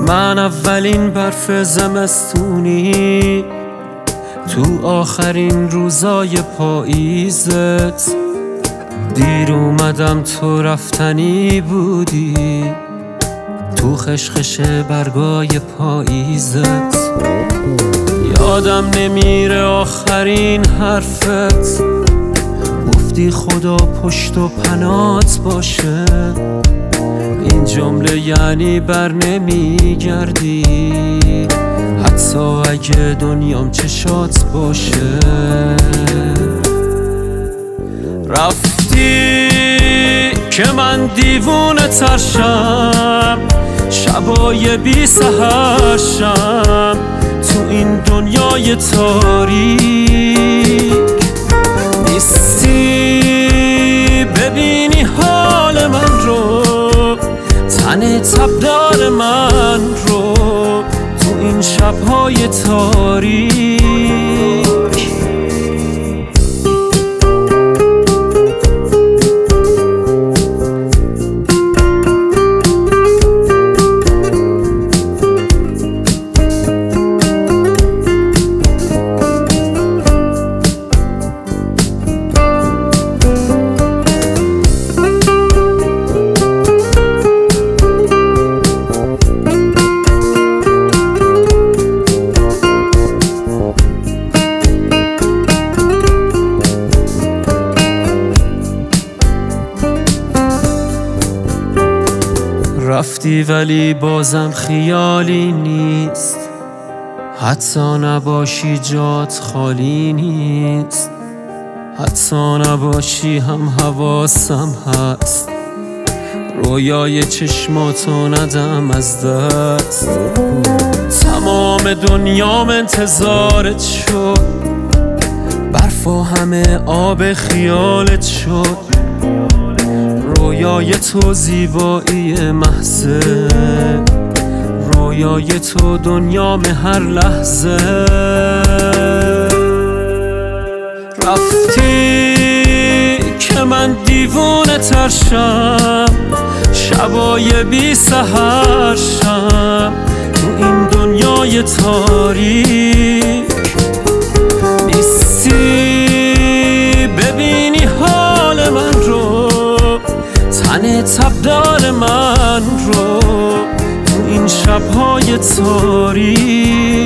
من اولین برف زمستونی تو آخرین روزای پاییزت، دیر اومدم تو رفتنی بودی تو خشخش برگای پاییزت. یادم نمیره آخرین حرفت، گفتی خدا پشت و پنات باشه. این جمله یعنی بر نمیگردی حتی اگه دنیام چشات باشه. رفتی که من دیوونه ترشم، شبای بی سحرشم تو این دنیای تاریک. نیستی ببینی حال من رو، تن تبدار من رو تو این شبهای تاریک. رفتی ولی بازم خیالی نیست، حتی نباشی جات خالی نیست. حتی نباشی هم حواسم هست، رویای چشماتو ندم از دست. تمام دنیام انتظارت شد، برف و همه آب خیالت شد. رویای تو زیبایی محضه، رویای تو دنیام هر لحظه. رفتی که من دیوونه ترشم، شبای بی سحرشم تو این دنیای تاریک. نیستی ببینی حال من رو، تن تبدار من رو تو این شبهای تاریک.